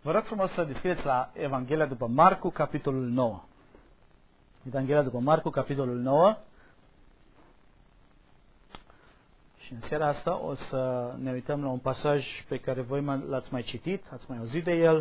Vă rog frumos să deschideți la Evanghelia după Marcu, capitolul 9. Evanghelia după Marcu, capitolul 9. Și în seara asta o să ne uităm la un pasaj pe care voi l-ați mai citit, ați mai auzit de el.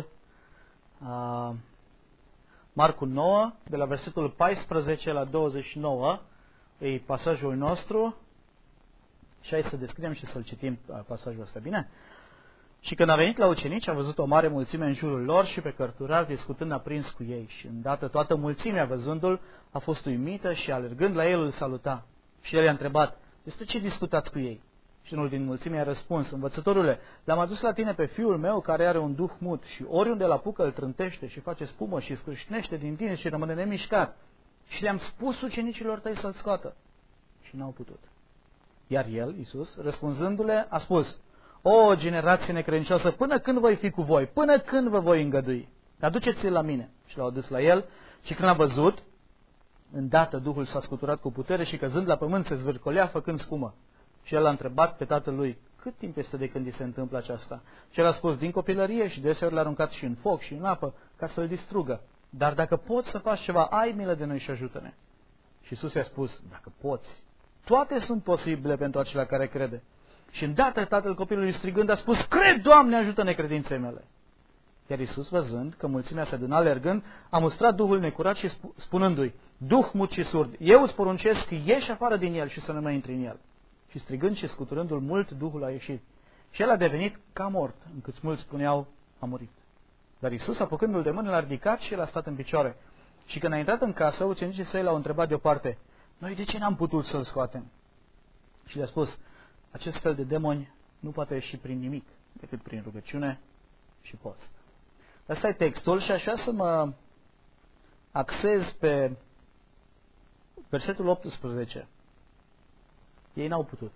Marcu 9, de la versetul 14 la 29, e pasajul nostru. Și hai să deschidem și să-l citim pasajul ăsta, bine? Și când a venit la ucenici, a văzut o mare mulțime în jurul lor și pe cărturari discutând aprins cu ei. Și îndată toată mulțimea, văzându-l, a fost uimită și alergând la el îl saluta. Și el i-a întrebat: despre ce discutați cu ei? Și unul din mulțime a răspuns: învățătorule, l-am adus la tine pe fiul meu care are un duh mut și oriunde îl apucă îl trântește și face spumă și scrâșnește din tine și rămâne nemișcat. Și le-am spus ucenicilor tăi să-l scoată. Și n-au putut. Iar el, Iisus, răspunzându-le, a spus: o generație necredincioasă, până când voi fi cu voi? Până când vă voi îngădui? Aduceți-l la mine. Și l-au adus la el și când l-a văzut, îndată Duhul s-a scuturat cu putere și căzând la pământ se zvârcolea făcând spumă. Și el a întrebat pe tatăl lui: cât timp este de când îi se întâmplă aceasta? Și el a spus: din copilărie, și deseori l-a aruncat și în foc și în apă ca să-l distrugă. Dar dacă poți să faci ceva, ai milă de noi și ajută-ne. Și Iisus i-a spus: dacă poți, toate sunt posibile pentru acela care crede. Și îndată tatăl copilului strigând a spus: cred, Doamne, ajută-ne credinței mele. Iar Iisus, văzând că mulțimea se aduna alergând, a mustrat duhul necurat și spunându-i: duh mut și surd, eu îți poruncesc, ieși afară din el și să nu mai intri în el. Și strigând și scuturându-l mult, duhul a ieșit. Și el a devenit ca mort, încât mulți spuneau: a murit. Dar Iisus, apucându-l de mână, l-a ridicat și el a stat în picioare. Și când a intrat în casă, ucenicii săi l-au întrebat deoparte: noi de ce n-am putut să-l scoatem? Și le-a spus: acest fel de demoni nu poate ieși prin nimic, decât prin rugăciune și post. Asta e textul și așa să mă axez pe versetul 18. Ei n-au putut.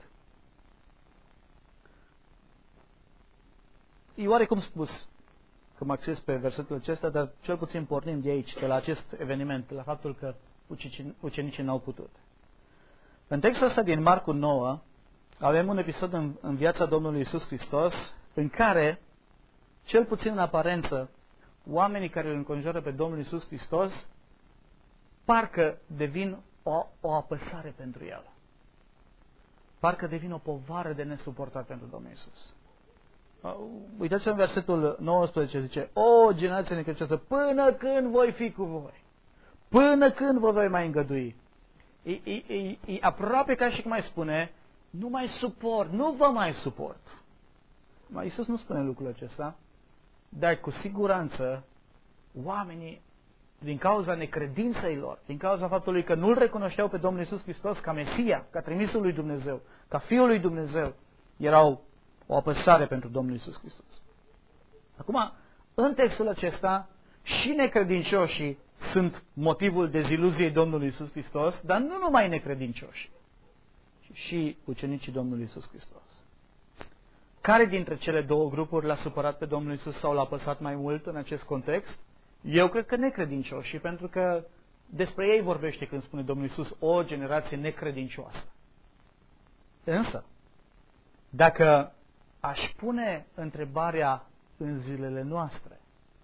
E oarecum spus că mă axez pe versetul acesta, dar cel puțin pornim de aici, de la acest eveniment, de la faptul că ucenicii n-au putut. În textul ăsta din Marcu 9, avem un episod în viața Domnului Iisus Hristos în care, cel puțin în aparență, oamenii care îl înconjoară pe Domnul Iisus Hristos parcă devin o apăsare pentru El. Parcă devin o povară de nesuportat pentru Domnul Iisus. Uitați-vă în versetul 19, zice: o generație necredincioasă, până când voi fi cu voi? Până când vă voi mai îngădui? E aproape ca și cum mai spune: nu mai suport, nu vă mai suport. Iisus nu spune lucrul acesta, dar cu siguranță oamenii, din cauza necredinței lor, din cauza faptului că nu-L recunoșteau pe Domnul Iisus Hristos ca Mesia, ca trimisul lui Dumnezeu, ca Fiul lui Dumnezeu, erau o apăsare pentru Domnul Iisus Hristos. Acum, în textul acesta, și necredincioșii sunt motivul deziluziei Domnului Iisus Hristos, dar nu numai necredincioși, și ucenicii Domnului Iisus Hristos. Care dintre cele două grupuri l-a supărat pe Domnul Iisus sau l-a apăsat mai mult în acest context? Eu cred că necredincioși, pentru că despre ei vorbește când spune Domnul Iisus: o generație necredincioasă. Însă, dacă aș pune întrebarea în zilele noastre: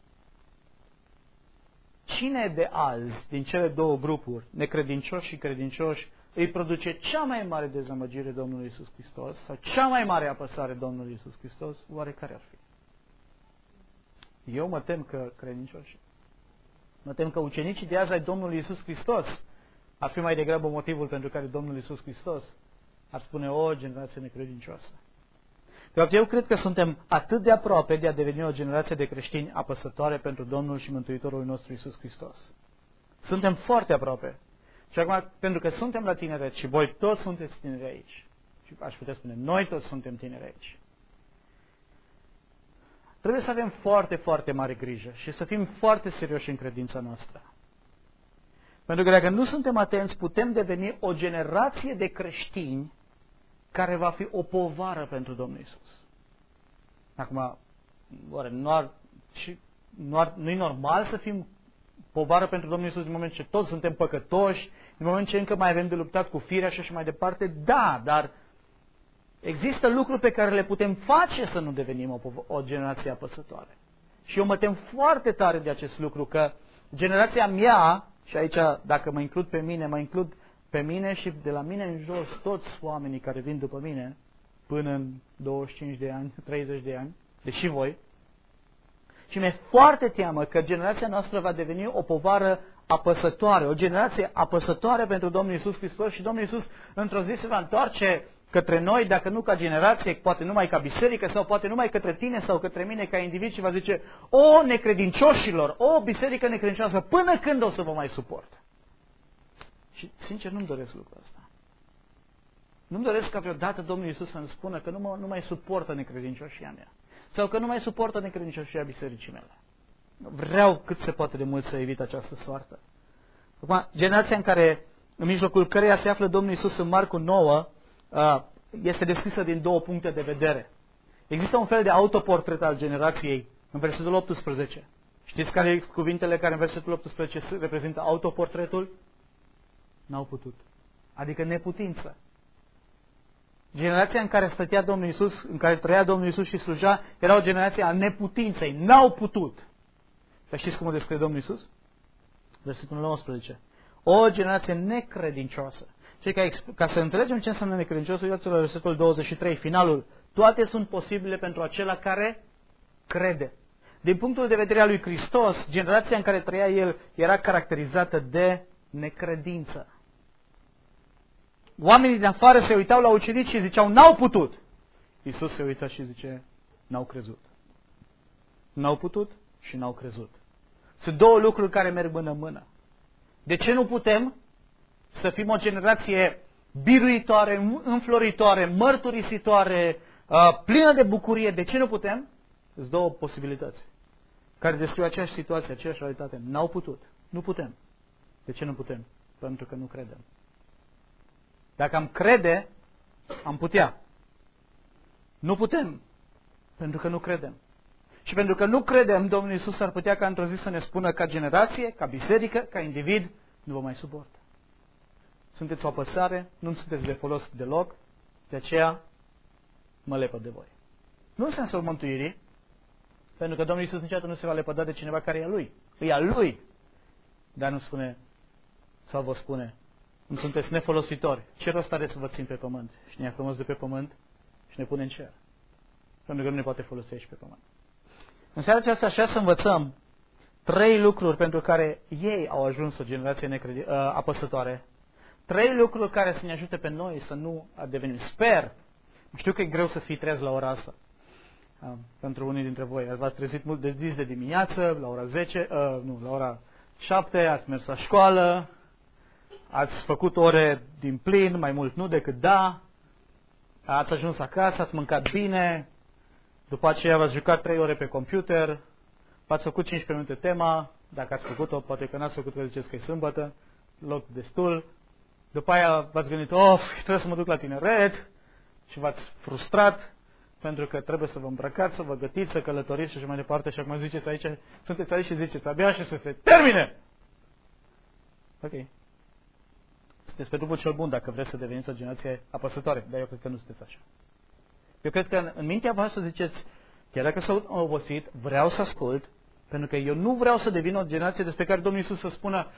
cine de azi, din cele două grupuri, necredincioși și credincioși, îi produce cea mai mare dezamăgire Domnului Iisus Hristos sau cea mai mare apăsare Domnului Iisus Hristos, oare care ar fi? Eu mă tem că credincioși. Mă tem că ucenicii de azi ai Domnului Iisus Hristos ar fi mai degrabă motivul pentru care Domnul Iisus Hristos ar spune: o generație necredincioasă. De fapt, eu cred că suntem atât de aproape de a deveni o generație de creștini apăsătoare pentru Domnul și Mântuitorul nostru Iisus Hristos. Suntem foarte aproape. Și acum, pentru că suntem la tineret și voi toți sunteți tineri aici, și aș putea spune, noi toți suntem tineri aici, trebuie să avem foarte, foarte mare grijă și să fim foarte serioși în credința noastră. Pentru că dacă nu suntem atenți, putem deveni o generație de creștini care va fi o povară pentru Domnul Iisus. Acum, oare nu-i normal să fim povară pentru Domnul Iisus în moment ce toți suntem păcătoși, în moment ce încă mai avem de luptat cu firea și așa mai departe? Da, dar există lucruri pe care le putem face să nu devenim o generație apăsătoare. Și eu mă tem foarte tare de acest lucru, că generația mea, și aici dacă mă includ pe mine, mă includ pe mine și de la mine în jos toți oamenii care vin după mine, până în 25 de ani, 30 de ani, deși voi. Și mi-e foarte teamă că generația noastră va deveni o povară apăsătoare, o generație apăsătoare pentru Domnul Iisus Hristos și Domnul Iisus într-o zi se va întoarce către noi, dacă nu ca generație, poate numai ca biserică sau poate numai către tine sau către mine ca individ și va zice: o, necredincioșilor, o, biserică necredincioasă, până când o să vă mai suport? Și sincer nu-mi doresc lucrul ăsta. Nu-mi doresc ca vreodată Domnul Iisus să-mi spună că nu mai suportă necredincioșia mea sau că nu mai suportă necredincioșia bisericii mele. Vreau cât se poate de mult să evit această soartă. Acum, generația în care, în mijlocul căreia se află Domnul Iisus în Marcu 9, este descrisă din două puncte de vedere. Există un fel de autoportret al generației în versetul 18. Știți care sunt cuvintele care în versetul 18 reprezintă autoportretul? N-au putut. Adică neputință. Generația în care stătea Domnul Iisus, în care trăia Domnul Iisus și sluja, era o generație a neputinței. N-au putut. Dar știți cum o descrie Domnul Iisus? Versetul 19. O generație necredincioasă. Și ca să înțelegem ce înseamnă necredincios, uitați-vă la versetul 23, finalul. Toate sunt posibile pentru acela care crede. Din punctul de vedere al lui Hristos, generația în care trăia El era caracterizată de necredință. Oamenii din afară se uitau la ucenici și ziceau: n-au putut. Iisus se uită și zice: n-au crezut. N-au putut și n-au crezut. Sunt două lucruri care merg mână-mână. De ce nu putem să fim o generație biruitoare, înfloritoare, mărturisitoare, plină de bucurie? De ce nu putem? Sunt două posibilități care descriu aceeași situație, aceeași realitate. N-au putut. Nu putem. De ce nu putem? Pentru că nu credem. Dacă am crede, am putea. Nu putem, pentru că nu credem. Și pentru că nu credem, Domnul Iisus ar putea ca într-o zi să ne spună ca generație, ca biserică, ca individ: nu vă mai suport. Sunteți o apăsare, nu sunteți de folos deloc, de aceea mă lepăd de voi. Nu în sensul mântuirii, pentru că Domnul Iisus niciodată nu se va lepăda de cineva care e a Lui. E a Lui. Dar nu spune, sau vă spune: nu sunteți nefolositori. Ce rost are să vă țin pe pământ? Și ne ia frumos de pe pământ și ne pune în cer. Pentru că nu ne poate folosi aici pe pământ. În seara aceasta așa să învățăm 3 lucruri pentru care ei au ajuns o generație apăsătoare. 3 lucruri care să ne ajute pe noi să nu devenim. Sper. Știu că e greu să fii trez la ora asta. Pentru unii dintre voi. V-ați trezit mult de zi de dimineață, la ora 10, la ora 7, ați mers la școală, ați făcut ore din plin, mai mult nu decât da, ați ajuns acasă, ați mâncat bine, după aceea v-ați jucat 3 ore pe computer, v-ați făcut 15 minute tema, dacă ați făcut-o, poate că n-ați făcut-o, ziceți că e sâmbătă, loc destul, după aia v-ați gândit: trebuie să mă duc la tineret, și v-ați frustrat pentru că trebuie să vă îmbrăcați, să vă gătiți, să călătoriți și așa mai departe, și acum ziceți aici, sunteți aici și ziceți: abia și să se termine! Ok. Sunteți pe drumul cel bun dacă vreți să deveniți o generație apăsătoare, dar eu cred că nu sunteți așa. Eu cred că în mintea voastră ziceți: chiar dacă s-au obosit, vreau să ascult, pentru că eu nu vreau să devin o generație despre care Domnul Iisus să spună: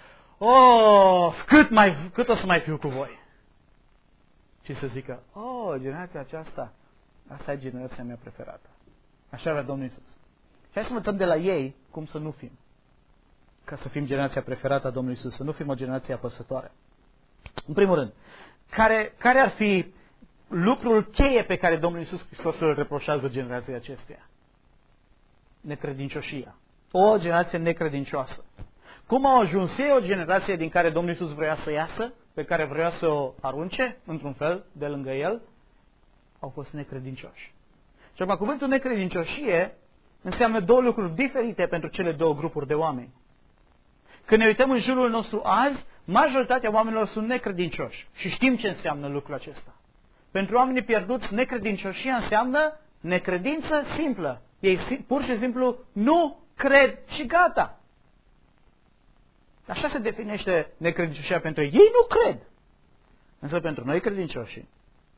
cât o să mai fiu cu voi? Și să zică: generația aceasta, asta e generația mea preferată. Așa vrea Domnul Iisus. Și hai să învățăm de la ei cum să nu fim. Ca să fim generația preferată a Domnului Iisus, să nu fim o generație apăsătoare. În primul rând, care ar fi lucrul cheie pe care Domnul Iisus Hristos îl reproșează generației acesteia? Necredincioșia. O generație necredincioasă. Cum au ajuns ei o generație din care Domnul Iisus vrea să iasă, pe care vrea să o arunce, într-un fel, de lângă El? Au fost necredincioși. Și acum, cuvântul necredincioșie înseamnă 2 lucruri diferite pentru cele 2 grupuri de oameni. Când ne uităm în jurul nostru azi, majoritatea oamenilor sunt necredincioși. Și știm ce înseamnă lucrul acesta. Pentru oamenii pierduți, necredincioșia înseamnă necredință simplă. Ei pur și simplu nu cred și gata. Așa se definește necredincioșia pentru ei. Ei nu cred. Însă pentru noi credincioși,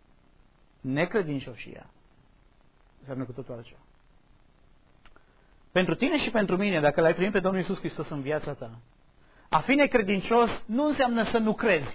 necredincioșia înseamnă cu totul altceva. Pentru tine și pentru mine, dacă l-ai primit pe Domnul Iisus Hristos în viața ta, a fi necredincios nu înseamnă să nu crezi.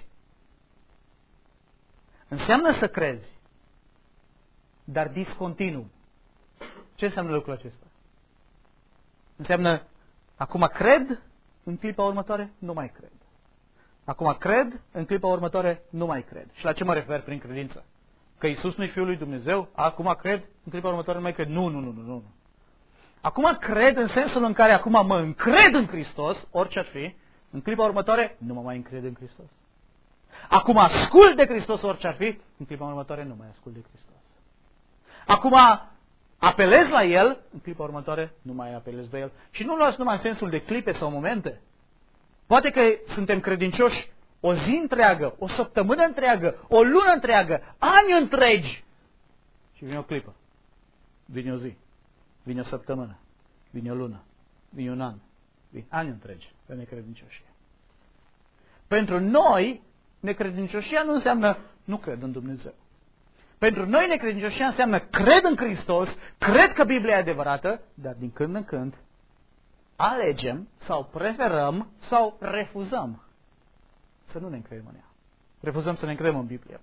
Înseamnă să crezi, dar discontinuu. Ce înseamnă lucrul acesta? Înseamnă, acum cred, în clipa următoare nu mai cred. Acum cred, în clipa următoare nu mai cred. Și la ce mă refer prin credință? Că Iisus nu-i Fiul lui Dumnezeu? Acum cred, în clipa următoare nu mai cred. Nu. Acum cred în sensul în care acum mă încred în Hristos, orice ar fi, în clipa următoare nu mă mai încred în Hristos. Acum ascult de Hristos, orice ar fi, în clipa următoare nu mai ascult de Hristos. Acum apelez la El, în clipa următoare nu mai apelez la El. Și nu luați numai în sensul de clipe sau momente. Poate că suntem credincioși o zi întreagă, o săptămână întreagă, o lună întreagă, ani întregi. Și vine o clipă, vine o zi, vine o săptămână, vine o lună, vine un an, vine ani întregi de necredincioșie. Pentru noi, necredincioșia nu înseamnă nu cred în Dumnezeu. Pentru noi necredincioșia înseamnă cred în Hristos, cred că Biblia e adevărată, dar din când în când alegem sau preferăm sau refuzăm să nu ne încredem în ea. Refuzăm să ne încredem în Biblie.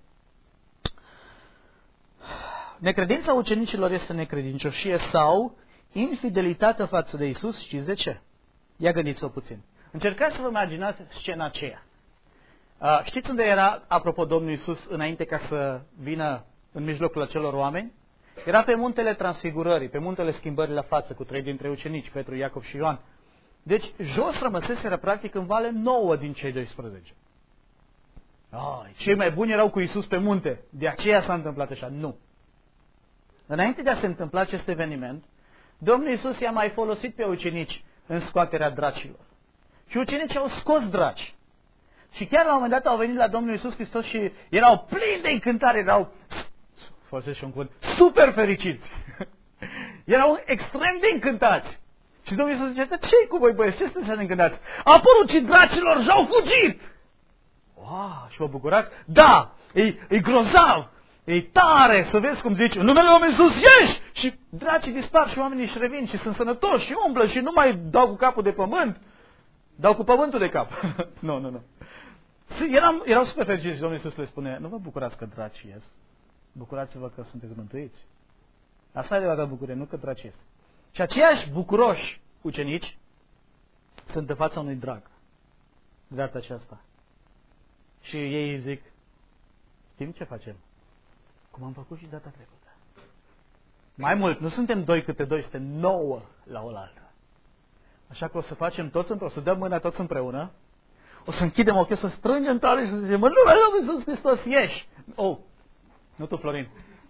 Necredința ucenicilor este necredincioșie sau infidelitate față de Iisus. Știți de ce? Ia gândiți-o puțin. Încercați să vă imaginați scena aceea. Știți unde era, apropo, Domnul Iisus înainte ca să vină în mijlocul acelor oameni? Era pe muntele Transfigurării, pe muntele Schimbării la față, cu 3 dintre ucenici, Petru, Iacov și Ioan. Deci, jos rămăseseră practic în vale 9 din cei 12. Cei mai buni erau cu Iisus pe munte, de aceea s-a întâmplat așa. Nu. Înainte de a se întâmpla acest eveniment, Domnul Iisus i-a mai folosit pe ucenici în scoaterea dracilor. Și ucenicii au scos draci. Și chiar la un moment dat au venit la Domnul Iisus Hristos și erau plini de încântare, erau, folosesc și un cuvânt, super fericiți. Erau extrem de încântați. Și Domnul Iisus zice, ce-i cu voi, băieți? Ce sunteți încântați? A poruncit dracilor și au fugit! Wow, și vă bucurați? Da, e grozav, e tare, să vezi cum zice, în numele Lui Iisus ieși! Și dracii dispar și oamenii își revin și sunt sănătoși și umblă și nu mai dau cu capul de pământ. Dau cu pământul de cap. Nu. Erau super fericiți și Domnul Iisus le spune, nu vă bucurați că dracii ies, bucurați-vă că sunteți mântuiți. Asta e adevărata bucurie, nu că dracii ies. Și aceiași bucuroși ucenici sunt în fața unui drag de data aceasta. Și ei zic, știm ce facem? Cum am făcut și data trecută. Mai mult, nu suntem 2 câte 2, suntem 9 la oaltă. Așa că o să facem toți împreună, o să dăm mâna toți împreună, o să închidem ochii, o să strângem tare și să zicem, mă, nu, Domnul Iisus Hristos, ieși! Oh, nu tu, Florin.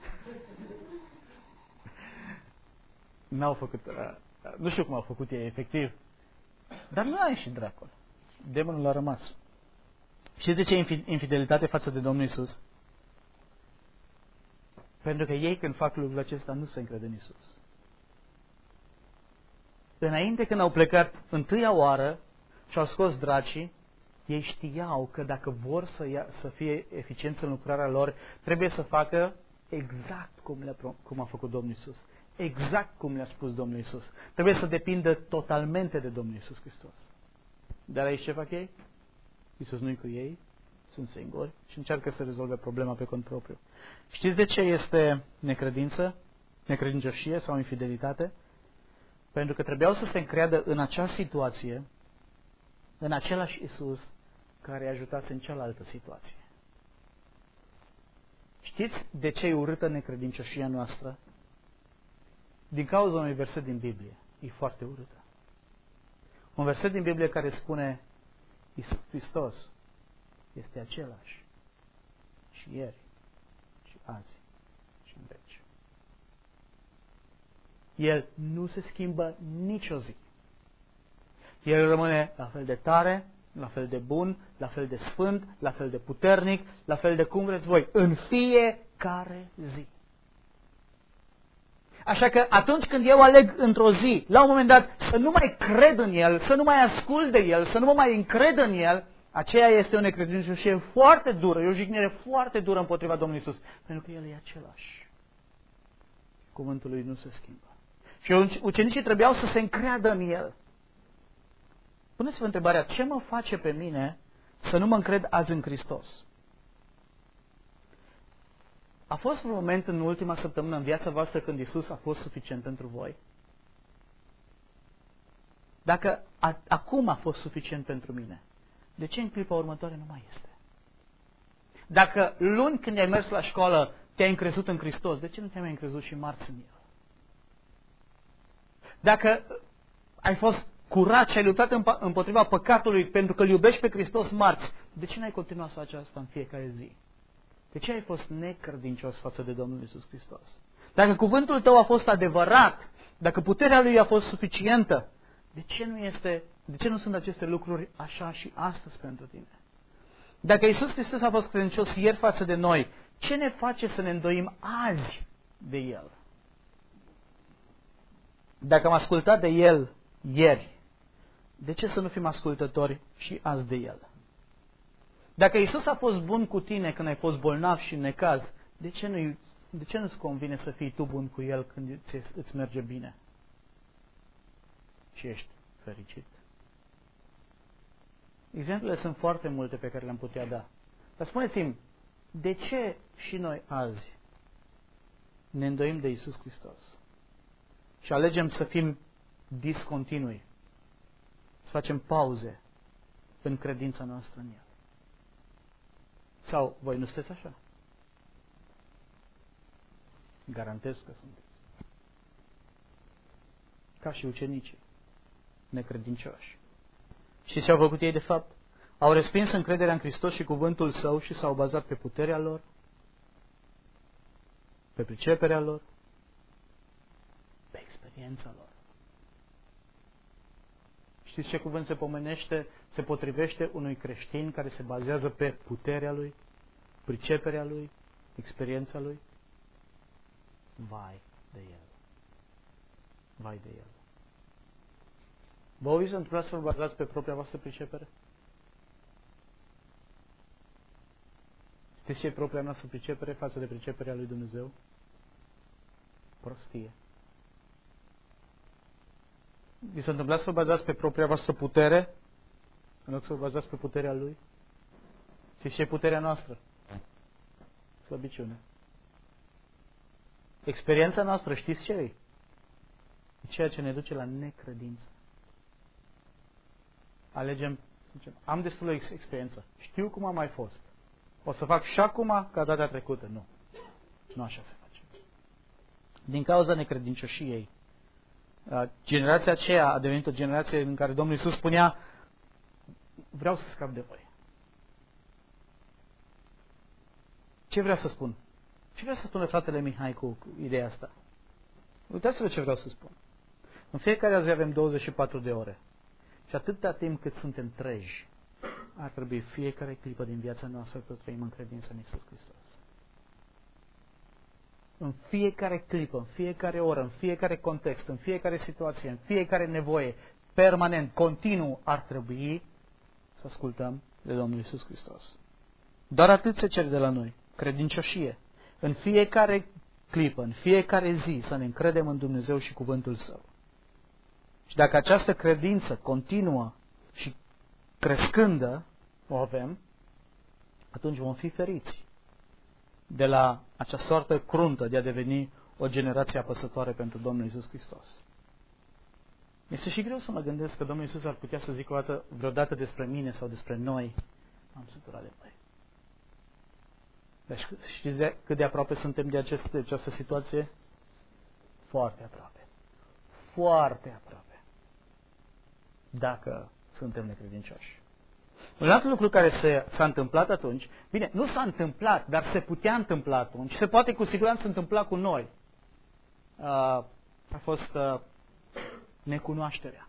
N-au făcut, nu știu cum au făcut ei, efectiv. Dar nu a ieșit dracul. Demonul a rămas. Știți de ce infidelitate față de Domnul Iisus? Pentru că ei, când fac lucrul acesta, nu se încred în Iisus. Înainte, când au plecat întâia oară și au scos dracii, ei știau că dacă vor să fie eficienți în lucrarea lor, trebuie să facă exact cum a făcut Domnul Iisus. Exact cum le-a spus Domnul Iisus. Trebuie să depindă totalmente de Domnul Iisus Hristos. Dar aici ce fac ei? Iisus nu-i cu ei, sunt singuri și încearcă să rezolve problema pe cont propriu. Știți de ce este necredință, necredincioșie sau infidelitate? Pentru că trebuiau să se încreadă în acea situație, în același Iisus care i-a ajutat în cealaltă situație. Știți de ce e urâtă necredincioșia noastră? Din cauza unui verset din Biblie. E foarte urâtă. Un verset din Biblie care spune Iisus Hristos este același și ieri, și azi, și în veci. El nu se schimbă nicio zi. El rămâne la fel de tare, la fel de bun, la fel de sfânt, la fel de puternic, la fel de cum vreți voi, în fiecare zi. Așa că atunci când eu aleg într-o zi, la un moment dat, să nu mai cred în El, să nu mai ascult de El, să nu mă mai încred în El, aceea este o necredincioșie foarte dură, e o jignire foarte dură împotriva Domnului Iisus. Pentru că El e același. Cuvântul Lui nu se schimbă. Și ucenicii trebuiau să se încreadă în El. Puneți-vă întrebarea, ce mă face pe mine să nu mă încred azi în Hristos? A fost un moment în ultima săptămână în viața voastră când Iisus a fost suficient pentru voi? Dacă acum a fost suficient pentru mine, de ce în clipa următoare nu mai este? Dacă luni când ai mers la școală te-ai încrezut în Hristos, de ce nu te-ai mai încrezut și marți în El? Dacă ai fost curat și ai luptat împotriva păcatului pentru că îl iubești pe Hristos marți, de ce n-ai continuat să faci asta în fiecare zi? De ce ai fost necredincios față de Domnul Iisus Hristos? Dacă cuvântul tău a fost adevărat, dacă puterea Lui a fost suficientă, de ce nu sunt aceste lucruri așa și astăzi pentru tine? Dacă Iisus Hristos a fost credincios ieri față de noi, ce ne face să ne îndoim azi de El? Dacă am ascultat de El ieri, de ce să nu fim ascultători și azi de El? Dacă Iisus a fost bun cu tine când ai fost bolnav și în necaz, de ce nu-ți convine să fii tu bun cu El când îți merge bine? Și ești fericit? Exemplele sunt foarte multe pe care le-am putea da. Dar spuneți-mi, de ce și noi azi ne îndoim de Iisus Hristos? Și alegem să fim discontinui, să facem pauze în credința noastră în El. Sau voi nu sunteți așa? Garantez că sunteți. Ca și ucenicii, necredincioși. Și ce au făcut ei de fapt? Au respins încrederea în Hristos și cuvântul Său și s-au bazat pe puterea lor, pe priceperea lor, pe experiența lor. Știți ce cuvânt se potrivește unui creștin care se bazează pe puterea lui, priceperea lui, experiența lui? Vai de el. Vai de el. Vă vi să întâmplați să vă bazați pe propria voastră pricepere? Știți ce e propria noastră pricepere față de priceperea lui Dumnezeu? Prostie. Vi se întâmplați să vă bazați pe propria voastră putere în loc să vă bazați pe puterea Lui? Știți ce e puterea noastră? Slăbiciune. Experiența noastră, știți ce e? E ceea ce ne duce la necredință. Alegem, zicem, am destulă experiență, știu cum am mai fost. O să fac și acum ca data trecută. Nu. Nu așa se face. Din cauza necredincioșiei, generația aceea a devenit o generație în care Domnul Iisus spunea: vreau să scap de voi. Ce vreau să spun? Ce vrea să spună fratele Mihai cu ideea asta? Uitați-vă ce vreau să spun. În fiecare zi avem 24 de ore. Și atâta timp cât suntem treji, ar trebui fiecare clipă din viața noastră să trăim în credință în Iisus Hristos. În fiecare clipă, în fiecare oră, în fiecare context, în fiecare situație, în fiecare nevoie, permanent, continuu, ar trebui să ascultăm de Domnul Iisus Hristos. Doar atât se cere de la noi, credincioșie. În fiecare clipă, în fiecare zi, să ne încredem în Dumnezeu și cuvântul Său. Și dacă această credință continuă și crescândă o avem, atunci vom fi feriți de la acea soartă cruntă de a deveni o generație apăsătoare pentru Domnul Iisus Hristos. Este și greu să mă gândesc că Domnul Iisus ar putea să zică vreodată despre mine sau despre noi: am săturat de voi. Deci știți cât de aproape suntem de această situație? Foarte aproape. Foarte aproape. Dacă suntem necredincioși. Un alt lucru care s-a întâmplat atunci, bine, nu s-a întâmplat, dar se putea întâmpla atunci, se poate cu siguranță întâmpla cu noi, a fost necunoașterea.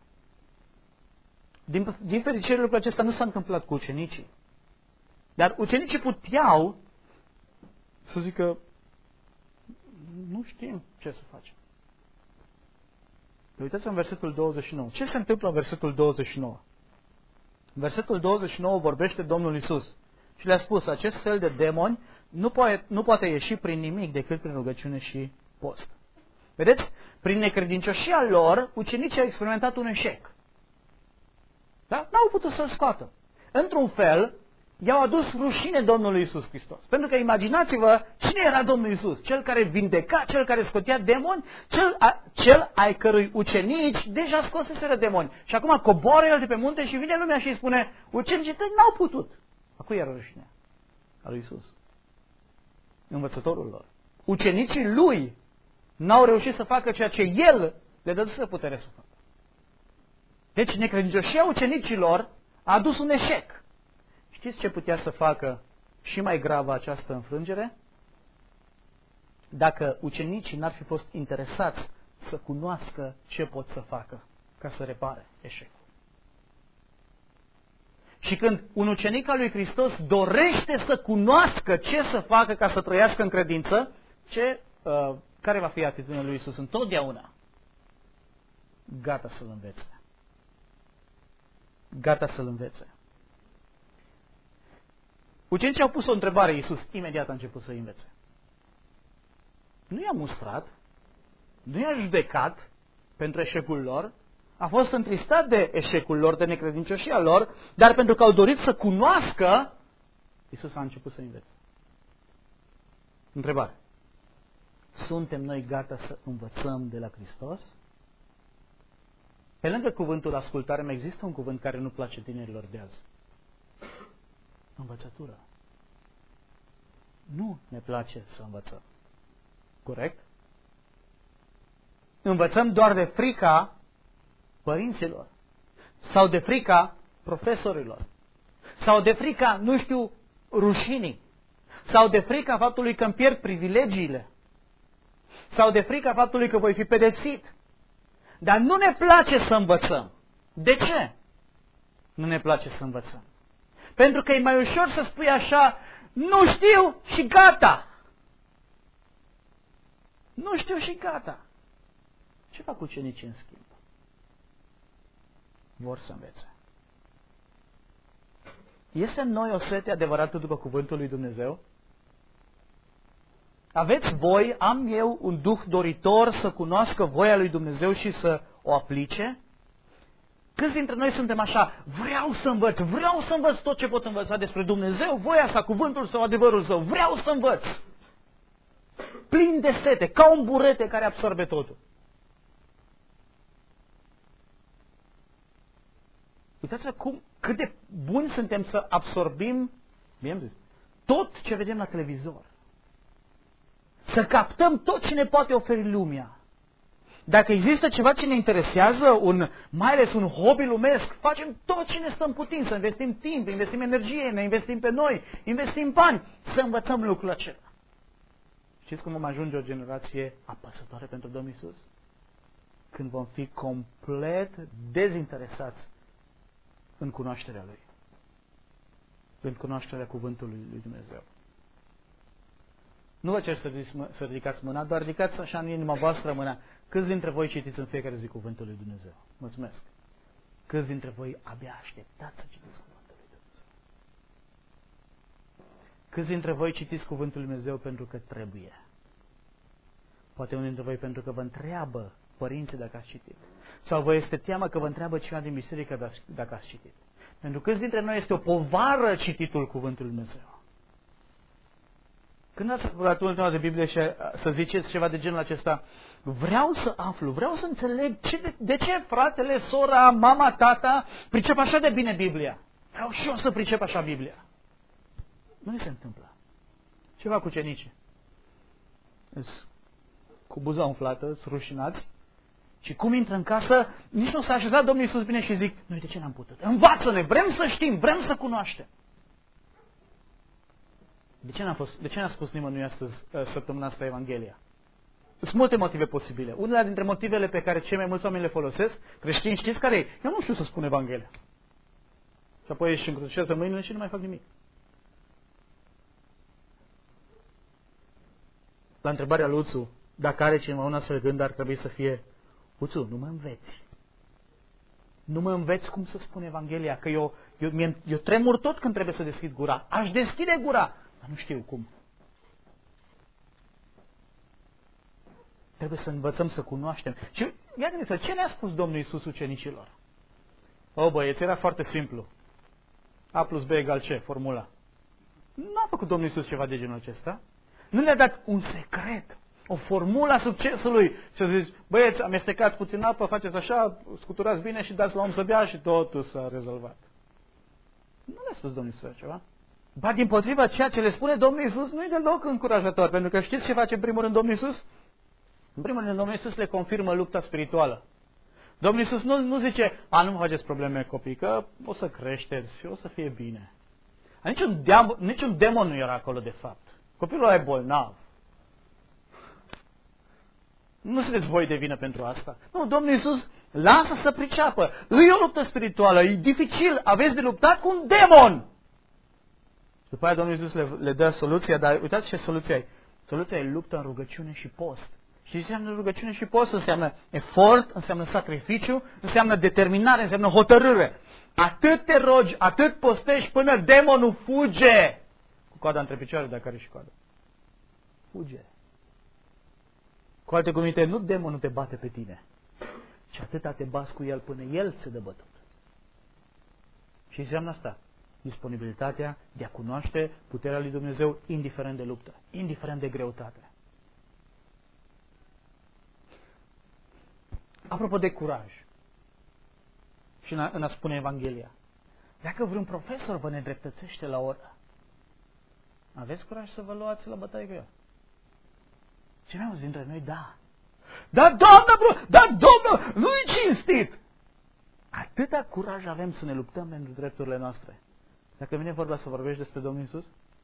Din fericire, lucrul acesta nu s-a întâmplat cu ucenicii. Dar ucenicii puteau să zică: nu știm ce să facem. Uitați-vă în versetul 29. Ce se întâmplă în versetul 29? În versetul 29 vorbește Domnul Iisus și le-a spus: acest fel de demoni nu poate ieși prin nimic decât prin rugăciune și post. Vedeți? Prin necredincioșia lor, ucenicii au experimentat un eșec. Da? N-au putut să-l scoată. Într-un fel, i-au adus rușine Domnului Iisus Hristos. Pentru că imaginați-vă cine era Domnul Iisus, cel care vindeca, cel care scotea demoni, cel ai cărui ucenici deja scoseseră demoni. Și acum coboară el de pe munte și vine lumea și îi spune, ucenicii tăi n-au putut. A cui era rușinea? A lui Iisus. Învățătorul lor. Ucenicii lui n-au reușit să facă ceea ce el le dăduse putere să facă. Deci necredincioșia ucenicilor a adus un eșec. Știți ce putea să facă și mai gravă această înfrângere? Dacă ucenicii n-ar fi fost interesați să cunoască ce pot să facă ca să repare eșecul. Și când un ucenic al lui Hristos dorește să cunoască ce să facă ca să trăiască în credință, care va fi atitudinea lui Iisus întotdeauna? Gata să-l învețe. Gata să-l învețe. Ucenicii au pus o întrebare, Iisus imediat a început să învețe. Nu i-a mustrat, nu i-a judecat pentru eșecul lor, a fost întristat de eșecul lor, de necredincioșia lor, dar pentru că au dorit să cunoască, Iisus a început să învețe. Întrebare. Suntem noi gata să învățăm de la Hristos? Pe lângă cuvântul ascultare, mai există un cuvânt care nu place tinerilor de azi. Învățătură. Nu ne place să învățăm. Corect? Învățăm doar de frica părinților. Sau de frica profesorilor. Sau de frica, nu știu, rușinii. Sau de frica faptului că îmi pierd privilegiile. Sau de frica faptului că voi fi pedepsit. Dar nu ne place să învățăm. De ce? Nu ne place să învățăm. Pentru că e mai ușor să spui așa, nu știu și gata. Nu știu și gata. Ce fac ucenicii în schimb? Vor să învețe. Este în noi o sete adevărată după cuvântul lui Dumnezeu? Aveți voi, am eu un duh doritor să cunoască voia lui Dumnezeu și să o aplice? Câți dintre noi suntem așa, vreau să învăț tot ce pot învăța despre Dumnezeu, voia sa, cuvântul său, adevărul său, vreau să învăț. Plin de sete, ca un burete care absorbe totul. Uitați-vă cât de buni suntem să absorbim, bine zis, tot ce vedem la televizor. Să captăm tot ce ne poate oferi lumea. Dacă există ceva ce ne interesează, mai ales un hobby lumesc, facem tot ce ne stă în putință, investim timp, investim energie, ne investim pe noi, investim bani, să învățăm lucrul acela. Știți cum vom ajunge o generație apăsătoare pentru Domnul Iisus? Când vom fi complet dezinteresați în cunoașterea Lui. În cunoașterea cuvântului lui Dumnezeu. Nu vă cer să ridicați mâna, doar ridicați așa în inima voastră mâna. Câți dintre voi citiți în fiecare zi cuvântul lui Dumnezeu? Mulțumesc. Câți dintre voi abia așteptați să citiți cuvântul lui Dumnezeu? Câți dintre voi citiți cuvântul lui Dumnezeu pentru că trebuie? Poate unii dintre voi pentru că vă întreabă părinții dacă ați citit. Sau vă este teamă că vă întreabă cineva din biserică dacă ați citit. Pentru câți dintre noi este o povară cititul cuvântului lui Dumnezeu? Când ați luat ultima de Biblie și să ziceți ceva de genul acesta, vreau să aflu, vreau să înțeleg de ce fratele, sora, mama, tata pricep așa de bine Biblia. Vreau și eu să pricep așa Biblia. Nu mi se întâmplă. Ceva cu ucenicii. Cu buza umflată, sunt rușinați. Și cum intră în casă, nici nu s-a așezat Domnul Iisus bine și zic, noi de ce n-am putut? Învață-ne, vrem să știm, vrem să cunoaștem. De ce n-a spus nimănui astăzi, săptămâna asta, Evanghelia? Sunt multe motive posibile. Unele dintre motivele pe care cei mai mulți oameni le folosesc, creștini, știți care e? Eu nu știu să spun Evanghelia. Și apoi își încrucișează mâinile și nu mai fac nimic. La întrebarea lui Uțu, dacă are cineva un astfel gând, ar trebui să fie, Uțu, nu mă înveți. Nu mă înveți cum să spun Evanghelia, că eu tremur tot când trebuie să deschid gura. Aș deschide gura, dar nu știu cum. Trebuie să învățăm să cunoaștem. Și ia gândiți-vă, ce ne-a spus Domnul Iisus ucenicilor? O, băieți, era foarte simplu. A plus B egal C, formula. Nu a făcut Domnul Iisus ceva de genul acesta. Nu le-a dat un secret, o formulă a succesului. Și a zis, băieți, amestecați puțin apă, faceți așa, scuturați bine și dați la om să bea și totul s-a rezolvat. Nu le-a spus Domnul Iisus ceva. Ba dimpotrivă, ceea ce le spune Domnul Iisus nu e deloc încurajator. Pentru că știți ce face în primul rând Domnul Iisus? În primul rând Domnul Iisus le confirmă lupta spirituală. Domnul Iisus nu zice, nu vă faceți probleme copii, că o să creșteți, o să fie bine. Niciun demon nu era acolo de fapt. Copilul ăla e bolnav. Nu sunteți voi de vină pentru asta. Nu, Domnul Iisus lasă să priceapă. E o luptă spirituală, e dificil, aveți de luptat cu un demon. Și după aia Domnul Iisus le dă soluția, dar uitați ce soluție ai. Soluția e luptă în rugăciune și post. Și ce înseamnă rugăciune și post? Înseamnă efort, înseamnă sacrificiu, înseamnă determinare, înseamnă hotărâre. Atât te rogi, atât postești până demonul fuge. Cu coada între picioare, dacă are și coada. Fuge. Cu alte cuvinte, nu demonul te bate pe tine, ci atâta te bați cu el până el se dă bătut. Și înseamnă asta. Disponibilitatea de a cunoaște puterea lui Dumnezeu indiferent de luptă, indiferent de greutate. Apropo de curaj și în a spune Evanghelia, dacă vreun profesor vă nedreptățește la oră, aveți curaj să vă luați la bătaie cu el? Ce mi-au zis dintre noi? Da. Dar Doamnă, nu-i cinstit! Atâta curaj avem să ne luptăm pentru drepturile noastre. Dacă vine vorba să vorbești despre Domnul Iisus,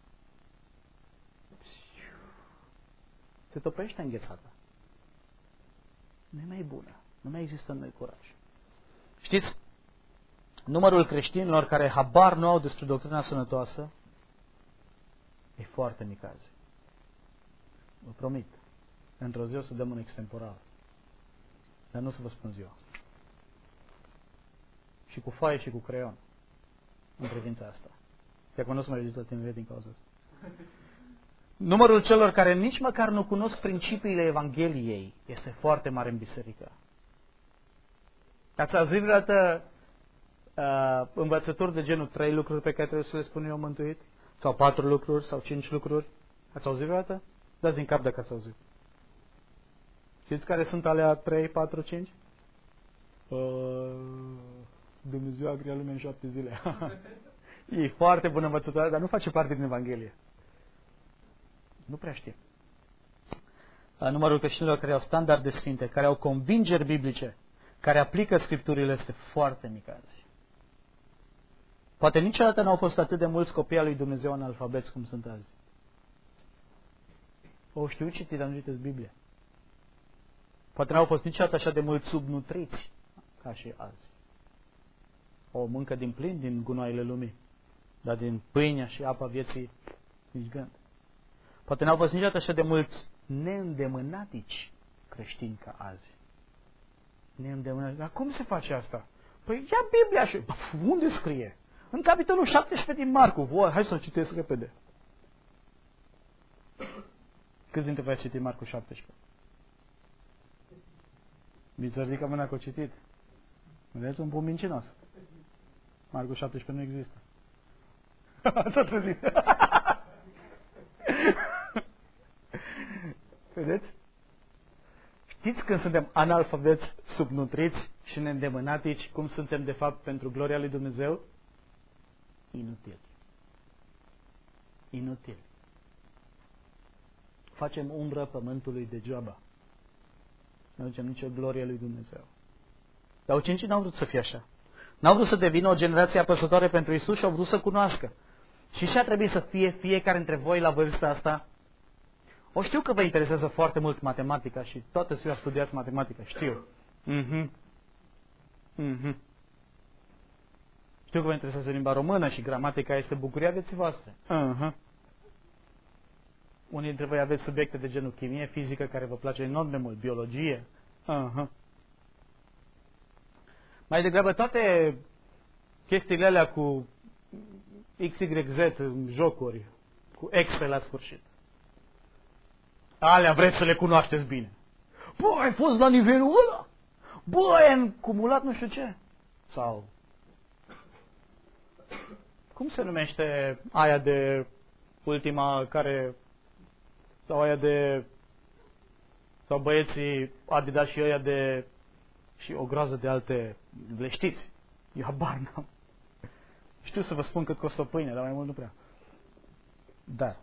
se topește înghețata. Nu e mai bună. Nu mai există în noi curaj. Știți, numărul creștinilor care habar nu au despre doctrina sănătoasă e foarte mic azi. Vă promit. Într-o zi o să dăm un extemporal. Dar nu o să vă spun ziua. Și cu foaie și cu creion. În privința asta. Că nu o să mai vizită tineret din cauza asta. Numărul celor care nici măcar nu cunosc principiile Evangheliei este foarte mare în biserică. Ați auzit vreodată învățături de genul 3 lucruri pe care trebuie să le spun eu mântuit? Sau 4 lucruri? Sau 5 lucruri? Ați auzit vreodată? Dați din cap dacă ați auzit. Știți care sunt alea 3, 4, 5? Dumnezeu a creat lumea în 7 zile. E foarte bună învățătoare, dar nu face parte din Evanghelie. Nu prea știm. Numărul creștinilor care au standarde sfinte, care au convingeri biblice, care aplică Scripturile, este foarte mic azi. Poate niciodată n-au fost atât de mulți copii al lui Dumnezeu analfabeți cum sunt azi. O știu citit, dar nu citesc Biblia. Poate n-au fost niciodată așa de mulți subnutriți ca și azi. O mâncă din plin din gunoaiele lumii, dar din pâinea și apa vieții nici gând. Poate n-au fost niciodată așa de mulți neîndemânatici creștini ca azi. Neîndemânatici. Dar cum se face asta? Păi ia Biblia și... Unde scrie? În capitolul 17 din Marcu. Hai să-l citesc repede. Câți dintre voi ați citit Marcu 17? Mi-ți ridică mâna că o citit. Vedeți, un pun mincinos. Marcu 17 nu există. S-a trezit. Vedeți? Știți când suntem analfabeți, subnutriți și neîndemânatici, cum suntem de fapt pentru gloria lui Dumnezeu? Inutil. Inutil. Facem umbră pământului degeaba. Nu ducem nicio glorie lui Dumnezeu. Dar ucenicii n-au vrut să fie așa. N-au vrut să devină o generație apăsătoare pentru Isus și au vrut să cunoască. Și ce ar trebui să fie fiecare dintre voi la vârsta asta? O știu că vă interesează foarte mult matematica și toată ziua studiați matematică, știu. Știu că vă interesează limba română și gramatica este bucuria vieții voastre. Unii dintre voi aveți subiecte de genul chimie, fizică, care vă place enorm de mult, biologie. Mai degrabă toate chestiile alea cu XYZ în jocuri, cu Excel la sfârșit. Alea vreți să le cunoașteți bine. Bă, ai fost la nivelul ăla? Bă, ai acumulat nu știu ce? Sau cum se numește aia de ultima care, sau aia de, sau băieții Adidas și ăia de, și o groază de alte, le știți? Eu habar n-am. Știu să vă spun cât costă o pâine, dar mai mult nu prea. Dar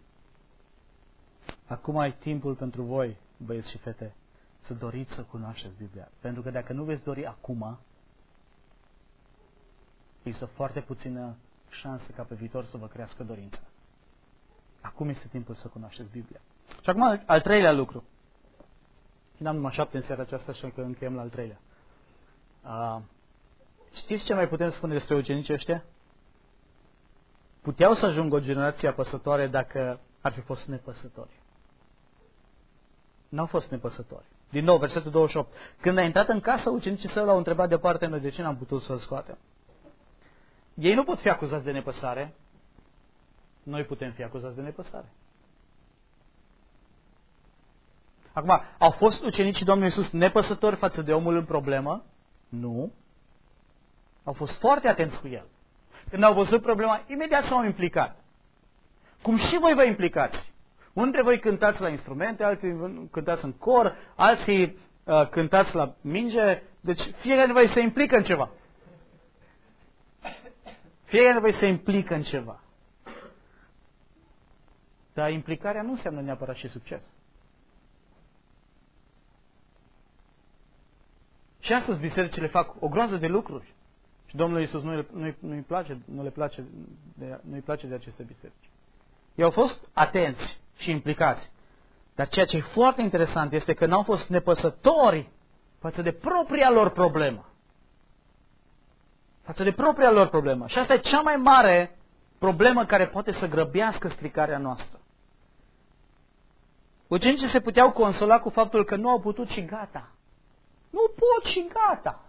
acum ai timpul pentru voi, băieți și fete, să doriți să cunoașteți Biblia. Pentru că dacă nu veți dori acum, există foarte puțină șansă ca pe viitor să vă crească dorința. Acum este timpul să cunoașteți Biblia. Și acum al treilea lucru. N-am numai 7 în seara aceasta, așa că încheiem la al treilea. Știți ce mai putem spune despre ucenicii ăștia? Puteau să ajungă o generație apăsătoare dacă ar fi fost nepăsători. N-au fost nepăsători. Din nou, versetul 28. Când a intrat în casă, ucenicii săi l-au întrebat deoparte, noi de ce n-am putut să-l scoatem? Ei nu pot fi acuzați de nepăsare. Noi putem fi acuzați de nepăsare. Acum, au fost ucenicii Domnului Iisus nepăsători față de omul în problemă? Nu. Au fost foarte atenți cu el. Când au văzut problema, imediat s-au implicat. Cum și voi vă implicați. Unii dintre voi cântați la instrumente, alții cântați în cor, alții cântați la minge. Deci fiecare dintre voi se implică în ceva. Fiecare dintre voi se implică în ceva. Dar implicarea nu înseamnă neapărat și succes. Și astăzi bisericile fac o groază de lucruri. Și Domnul Iisus nu-i place de aceste biserici. Ei au fost atenți și implicați. Dar ceea ce e foarte interesant este că n-au fost nepăsători față de propria lor problemă. Față de propria lor problemă. Și asta e cea mai mare problemă care poate să grăbească stricarea noastră. Ucenicii se puteau consola cu faptul că nu au putut și gata. Nu pot și gata.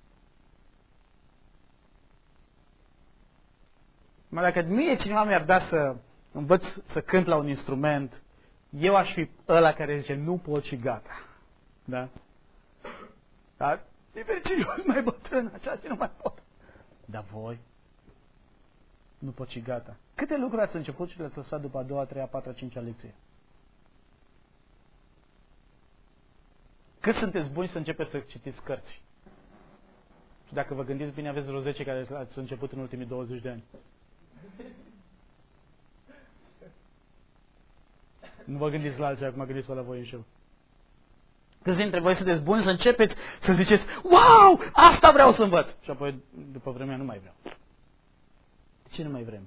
Mai dacă mie cineva mi-ar da să învăț să cânt la un instrument, eu aș fi ăla care zice nu pot și gata. Da? Dar e fericit, mai bătrân, așa și nu mai pot. Dar voi nu pot și gata. Câte lucruri ați început și le-ați lăsat după a doua, a treia, a patra, a cincea lecție? Cât sunteți buni să începeți să citiți cărți? Și dacă vă gândiți bine, aveți vreo 10 care ați început în ultimii 20 de ani. Nu vă gândiți la altceva, acum gândiți-vă la voi înșel. Câți dintre voi sunteți buni să începeți să ziceți, wow, asta vreau să învăț. Și apoi, după vremea, nu mai vreau. De ce nu mai vrem?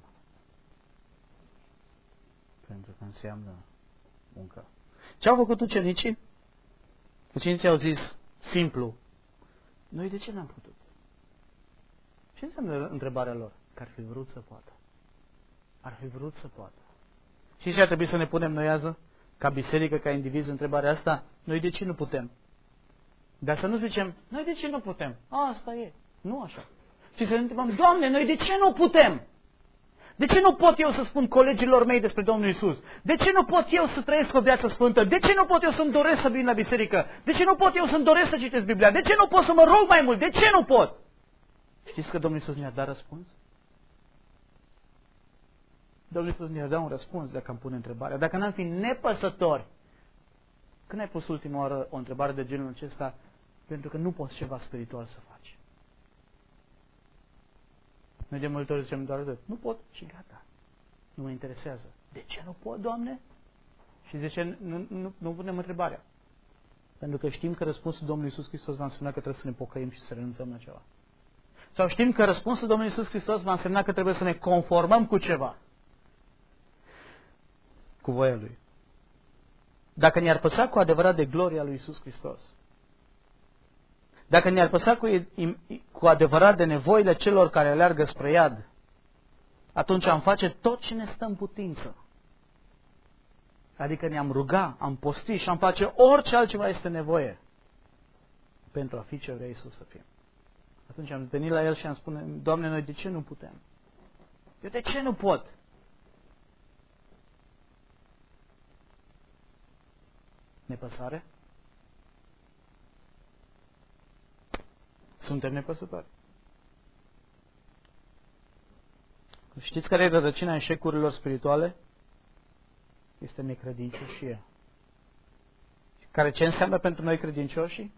Pentru că înseamnă muncă. Ce au făcut ucenicii? Ucenicii au zis, simplu, noi de ce n-am putut? Ce înseamnă întrebarea lor? Că ar fi vrut să poată. Ar fi vrut să poată. Și ce ar trebui să ne punem noi azi, ca biserică, ca indivizi, întrebarea asta? Noi de ce nu putem? Dar să nu zicem, noi de ce nu putem? Asta e. Nu așa. Și să ne întrebăm, Doamne, noi de ce nu putem? De ce nu pot eu să spun colegilor mei despre Domnul Iisus? De ce nu pot eu să trăiesc o viață sfântă? De ce nu pot eu să-mi doresc să vin la biserică? De ce nu pot eu să-mi doresc să citesc Biblia? De ce nu pot să mă rog mai mult? De ce nu pot? Știți că Domnul Iisus ne-a dat răspuns? Domnul Iisus ne-a dat un răspuns dacă am pune întrebarea. Dacă n-am fi nepăsători, când ai pus ultima oară o întrebare de genul acesta? Pentru că nu poți ceva spiritual să faci. Noi de multe ori zicem doar atât. Nu pot și gata. Nu mă interesează. De ce nu pot, Doamne? Și zice, nu punem întrebarea. Pentru că știm că răspunsul Domnului Iisus Hristos va însemna că trebuie să ne pocăim și să renunțăm la ceva. Sau știm că răspunsul Domnului Iisus Hristos va însemna că trebuie să ne conformăm cu ceva. Cu voia Lui. Dacă ne-ar păsa cu adevărat de gloria lui Iisus Hristos, dacă ne-ar păsa cu adevărat de nevoile celor care aleargă spre iad, atunci am face tot ce ne stă în putință. Adică ne-am ruga, am posti și am face orice altceva este nevoie pentru a fi ce vrea Iisus să fie. Atunci am venit la El și am spune, Doamne, noi de ce nu putem? Eu de ce nu pot? Nepăsare? Suntem nepăsători. Știți care e rădăcina eșecurilor spirituale? Este necredincioșia. Care ce înseamnă pentru noi credincioșii?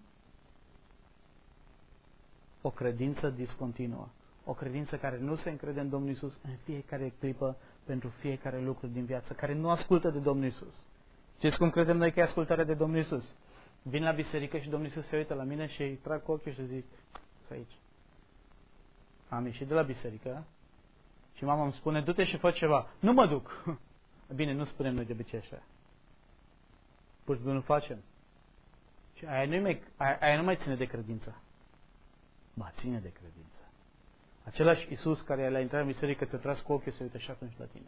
O credință discontinuă. O credință care nu se încrede în Domnul Iisus în fiecare clipă, pentru fiecare lucru din viață, care nu ascultă de Domnul Iisus. Știți cum credem noi că e ascultarea de Domnul Iisus? Vin la biserică și Domnul Iisus se uită la mine și îi trag cu ochii și zic, aici. Am ieșit de la biserică și mama îmi spune, du-te și fă ceva. Nu mă duc. Bine, nu spunem noi de obicei așa. Pur și simplu nu facem. Și aia nu mai ține de credință. Ba, ține de credință. Același Iisus care le-a intrat în biserică, ți-a tras cu ochii, se uită și atunci la tine.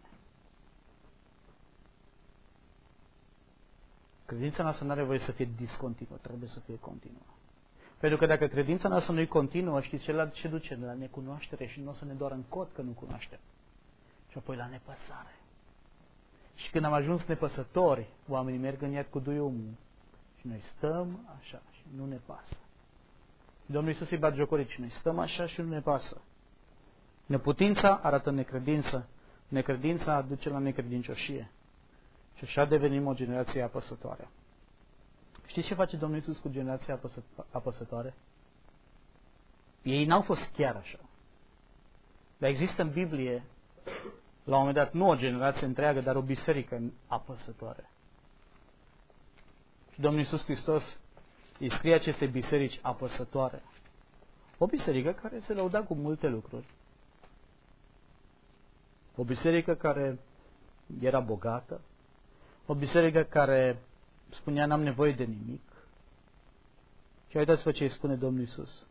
Credința noastră nu are voie să fie discontinuă, trebuie să fie continuă. Pentru că dacă credința noastră nu e continuă, știți ce duce? La necunoaștere și nu o să ne doară în cot că nu cunoaștem. Și apoi la nepăsare. Și când am ajuns nepăsători, oamenii merg în iad cu duiumul. Și noi stăm așa și nu ne pasă. Domnul Iisus îi batjocorit și noi stăm așa și nu ne pasă. Neputința arată necredință. Necredința aduce la necredincioșie. Și așa devenim o generație apăsătoare. Știți ce face Domnul Iisus cu generația apăsătoare? Ei n-au fost chiar așa. Dar există în Biblie, la un moment dat, nu o generație întreagă, dar o biserică apăsătoare. Și Domnul Iisus Hristos îi scrie aceste biserici apăsătoare. O biserică care se lăuda cu multe lucruri. O biserică care era bogată. O biserică care spunea n-am nevoie de nimic. Și uitați-vă ce îi spune Domnul Iisus.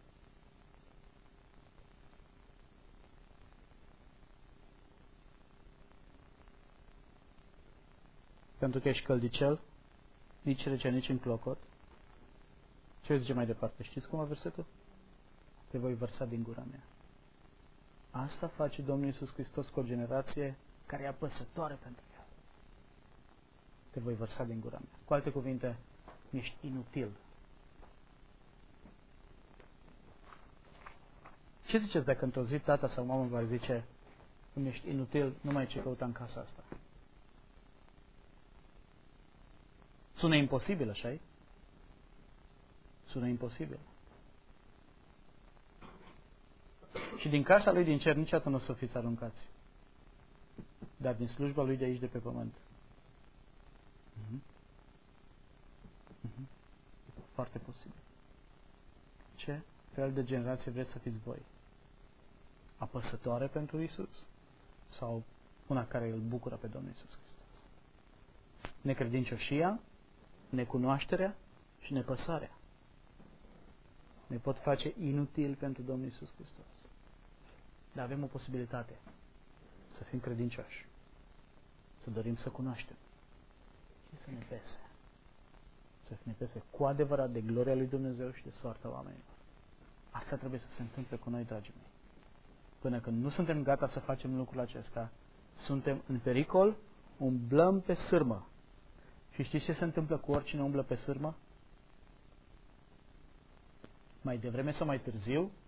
Pentru că ești căldicel, nici rece, nici în clocot. Ce zice mai departe? Știți cum a versetul? Te voi vărsa din gura mea. Asta face Domnul Iisus Hristos cu o generație care e apăsătoare pentru el. Te voi vărsa din gura mea. Cu alte cuvinte, ești inutil. Ce ziceți dacă într-o zi tata sau mama va zice, când ești inutil, nu mai ce căuta în casa asta? Sună imposibil, așa-i? Sună imposibil. Și din casa lui din cer niciodată nu o să fiți aruncați. Dar din slujba lui de aici, de pe pământ. Foarte posibil. Ce fel de generație vreți să fiți voi? Apăsătoare pentru Iisus? Sau una care îl bucură pe Domnul Iisus Hristos? Necredincioșia, necunoașterea și nepăsarea ne pot face inutil pentru Domnul Iisus Hristos. Dar avem o posibilitate. Să fim credincioși. Să dorim să cunoaștem. Și să ne pese. Să ne pese cu adevărat de gloria lui Dumnezeu și de soarta oamenilor. Asta trebuie să se întâmple cu noi, dragii mei. Până când nu suntem gata să facem lucrul acesta, suntem în pericol, umblăm pe sârmă. Și știți ce se întâmplă cu oricine umblă pe sârmă? Mai devreme sau mai târziu,